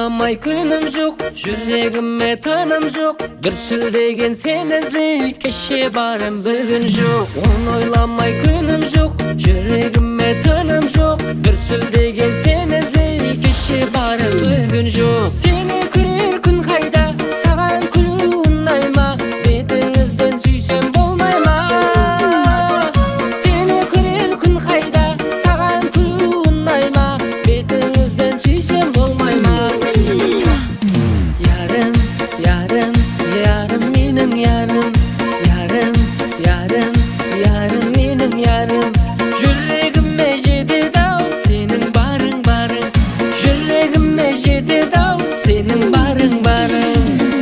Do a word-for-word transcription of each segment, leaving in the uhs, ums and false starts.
ойламай күнім жоқ, жүрегіме тыным жоқ. Дүрсілдеген сен іздей, кеше барым бүгін жоқ. Оны ойламай күнім жоқ, жүрегіме тыным жоқ. Дүрсілдеген сен іздей, кеше барым бүгін жоқ. Сені көрер күн қайда, саған күлу ұнай ма? Бетіңізден сүйсем болмай ма? Сені көрер күн қайда, саған күлу ұнай ма? Бетіңізден сүйсем болмай ма? Ярым, ярым, ярым менің ярым. Ярым, ярым, ярым менің ярым. Жүрегіме жетеді-ау сенің барың барың. Жүрегіме жетеді-ау сенің барың барың.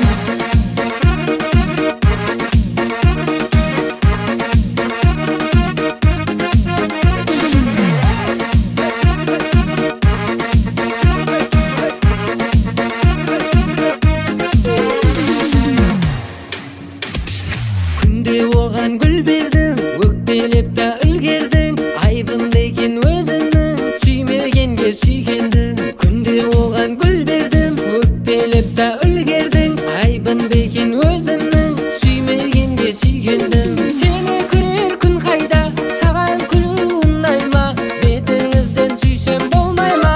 Күнде оған гүл бердім, өкпелеп та үлгердің. Айбым деген өзімнің, сүймегенге сүйгендің. Күнде оған гүл бердім, өкпелеп та үлгердің. Айбым деген өзімнің, сүймегенге сүйгендің. Сені көрер күн қайда, саған күлу ұнай ма? Бетіңізден сүйсем болмай ма?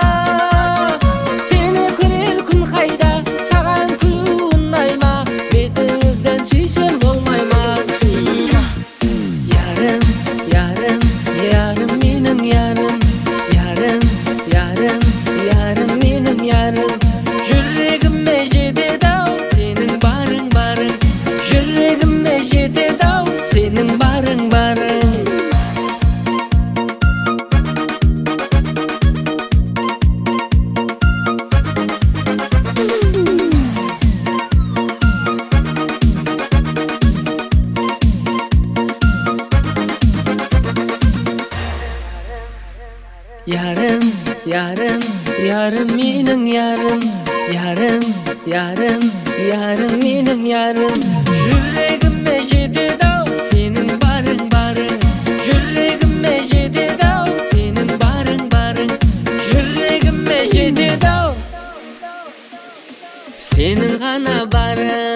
Сені көрер күн қайда, саған күлу ұнай ма? Бетіңізден сүйсем болмай ма? Ярым, ярым, ярым менің ярым. Ярым, ярым, ярым менің ярым. Жүрегіме жетеді-ау сенің барың барың. Жүрегіме жетеді-ау сенің барың барың. Ярым, ярым, ярым менің ярым. Ярым, ярым, ярым менің ярым. Жүрегіме жетеді-ау сенің барың барың. Жүрегіме жетеді-ау сенің барың барың. Жүрегіме жетеді-ау сенің ғана барың.